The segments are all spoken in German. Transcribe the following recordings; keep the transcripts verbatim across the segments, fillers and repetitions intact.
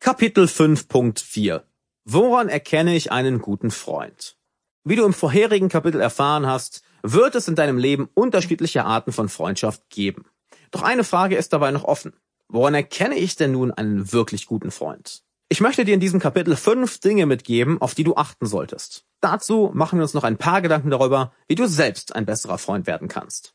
Kapitel fünf Punkt vier. Woran erkenne ich einen guten Freund? Wie du im vorherigen Kapitel erfahren hast, wird es in deinem Leben unterschiedliche Arten von Freundschaft geben. Doch eine Frage ist dabei noch offen. Woran erkenne ich denn nun einen wirklich guten Freund? Ich möchte dir in diesem Kapitel fünf Dinge mitgeben, auf die du achten solltest. Dazu machen wir uns noch ein paar Gedanken darüber, wie du selbst ein besserer Freund werden kannst.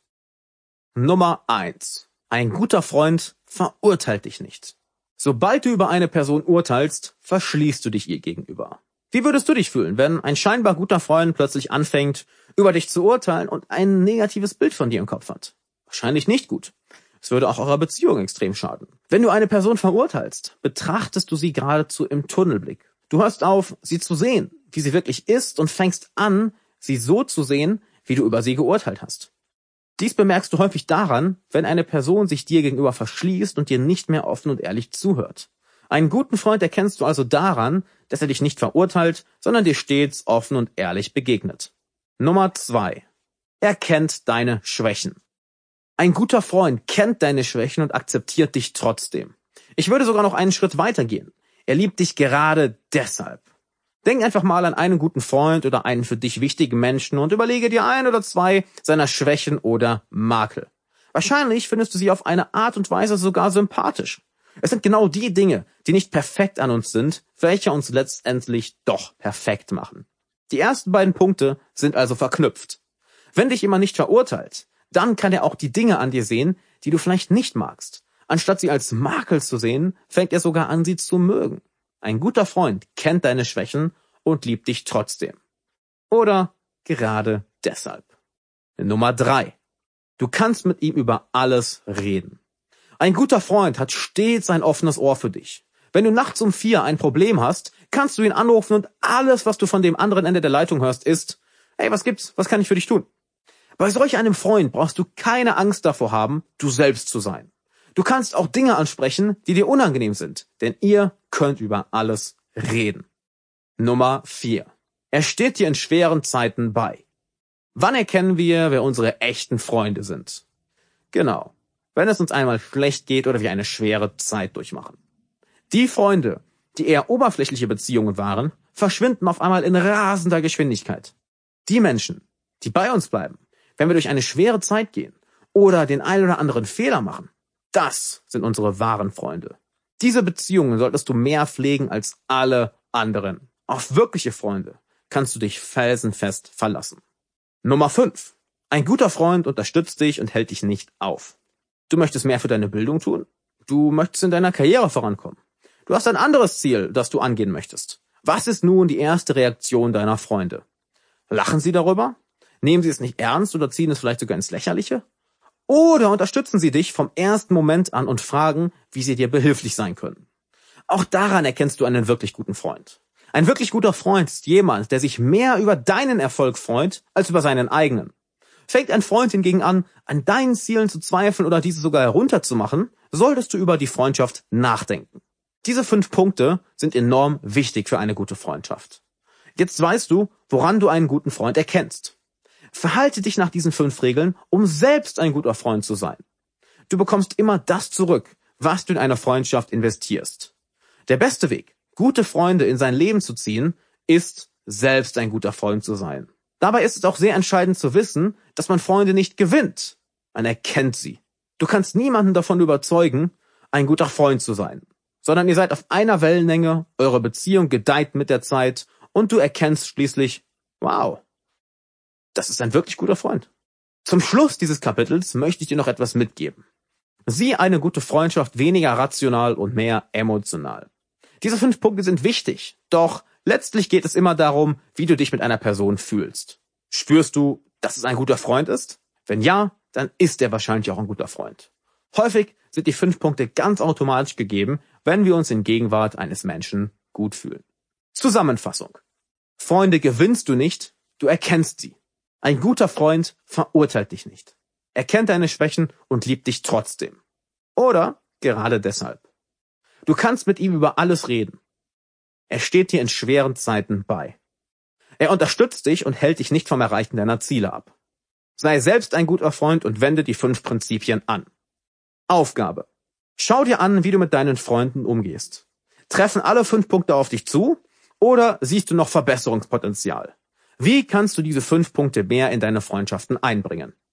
Nummer eins. Ein guter Freund verurteilt dich nicht. Sobald du über eine Person urteilst, verschließt du dich ihr gegenüber. Wie würdest du dich fühlen, wenn ein scheinbar guter Freund plötzlich anfängt, über dich zu urteilen und ein negatives Bild von dir im Kopf hat? Wahrscheinlich nicht gut. Es würde auch eurer Beziehung extrem schaden. Wenn du eine Person verurteilst, betrachtest du sie geradezu im Tunnelblick. Du hörst auf, sie zu sehen, wie sie wirklich ist, und fängst an, sie so zu sehen, wie du über sie geurteilt hast. Dies bemerkst du häufig daran, wenn eine Person sich dir gegenüber verschließt und dir nicht mehr offen und ehrlich zuhört. Einen guten Freund erkennst du also daran, dass er dich nicht verurteilt, sondern dir stets offen und ehrlich begegnet. Nummer zwei. Er kennt deine Schwächen. Ein guter Freund kennt deine Schwächen und akzeptiert dich trotzdem. Ich würde sogar noch einen Schritt weiter gehen. Er liebt dich gerade deshalb. Denk einfach mal an einen guten Freund oder einen für dich wichtigen Menschen und überlege dir ein oder zwei seiner Schwächen oder Makel. Wahrscheinlich findest du sie auf eine Art und Weise sogar sympathisch. Es sind genau die Dinge, die nicht perfekt an uns sind, welche uns letztendlich doch perfekt machen. Die ersten beiden Punkte sind also verknüpft. Wenn dich jemand nicht verurteilt, dann kann er auch die Dinge an dir sehen, die du vielleicht nicht magst. Anstatt sie als Makel zu sehen, fängt er sogar an, sie zu mögen. Ein guter Freund kennt deine Schwächen und liebt dich trotzdem. Oder gerade deshalb. Nummer drei. Du kannst mit ihm über alles reden. Ein guter Freund hat stets ein offenes Ohr für dich. Wenn du nachts um vier ein Problem hast, kannst du ihn anrufen und alles, was du von dem anderen Ende der Leitung hörst, ist: Hey, was gibt's? Was kann ich für dich tun? Bei solch einem Freund brauchst du keine Angst davor haben, du selbst zu sein. Du kannst auch Dinge ansprechen, die dir unangenehm sind, denn ihr könnt über alles reden. Nummer vier. Er steht dir in schweren Zeiten bei. Wann erkennen wir, wer unsere echten Freunde sind? Genau, wenn es uns einmal schlecht geht oder wir eine schwere Zeit durchmachen. Die Freunde, die eher oberflächliche Beziehungen waren, verschwinden auf einmal in rasender Geschwindigkeit. Die Menschen, die bei uns bleiben, wenn wir durch eine schwere Zeit gehen oder den einen oder anderen Fehler machen, das sind unsere wahren Freunde. Diese Beziehungen solltest du mehr pflegen als alle anderen. Auf wirkliche Freunde kannst du dich felsenfest verlassen. Nummer fünf. Ein guter Freund unterstützt dich und hält dich nicht auf. Du möchtest mehr für deine Bildung tun? Du möchtest in deiner Karriere vorankommen. Du hast ein anderes Ziel, das du angehen möchtest. Was ist nun die erste Reaktion deiner Freunde? Lachen sie darüber? Nehmen sie es nicht ernst oder ziehen es vielleicht sogar ins Lächerliche? Oder unterstützen sie dich vom ersten Moment an und fragen, wie sie dir behilflich sein können? Auch daran erkennst du einen wirklich guten Freund. Ein wirklich guter Freund ist jemand, der sich mehr über deinen Erfolg freut, als über seinen eigenen. Fängt ein Freund hingegen an, an deinen Zielen zu zweifeln oder diese sogar herunterzumachen, solltest du über die Freundschaft nachdenken. Diese fünf Punkte sind enorm wichtig für eine gute Freundschaft. Jetzt weißt du, woran du einen guten Freund erkennst. Verhalte dich nach diesen fünf Regeln, um selbst ein guter Freund zu sein. Du bekommst immer das zurück, was du in eine Freundschaft investierst. Der beste Weg, gute Freunde in sein Leben zu ziehen, ist, selbst ein guter Freund zu sein. Dabei ist es auch sehr entscheidend zu wissen, dass man Freunde nicht gewinnt. Man erkennt sie. Du kannst niemanden davon überzeugen, ein guter Freund zu sein, sondern ihr seid auf einer Wellenlänge, eure Beziehung gedeiht mit der Zeit und du erkennst schließlich, wow, das ist ein wirklich guter Freund. Zum Schluss dieses Kapitels möchte ich dir noch etwas mitgeben. Sieh eine gute Freundschaft weniger rational und mehr emotional. Diese fünf Punkte sind wichtig, doch letztlich geht es immer darum, wie du dich mit einer Person fühlst. Spürst du, dass es ein guter Freund ist? Wenn ja, dann ist er wahrscheinlich auch ein guter Freund. Häufig sind die fünf Punkte ganz automatisch gegeben, wenn wir uns in Gegenwart eines Menschen gut fühlen. Zusammenfassung. Freunde gewinnst du nicht, du erkennst sie. Ein guter Freund verurteilt dich nicht. Er kennt deine Schwächen und liebt dich trotzdem. Oder gerade deshalb. Du kannst mit ihm über alles reden. Er steht dir in schweren Zeiten bei. Er unterstützt dich und hält dich nicht vom Erreichen deiner Ziele ab. Sei selbst ein guter Freund und wende die fünf Prinzipien an. Aufgabe. Schau dir an, wie du mit deinen Freunden umgehst. Treffen alle fünf Punkte auf dich zu oder siehst du noch Verbesserungspotenzial? Wie kannst du diese fünf Punkte mehr in deine Freundschaften einbringen?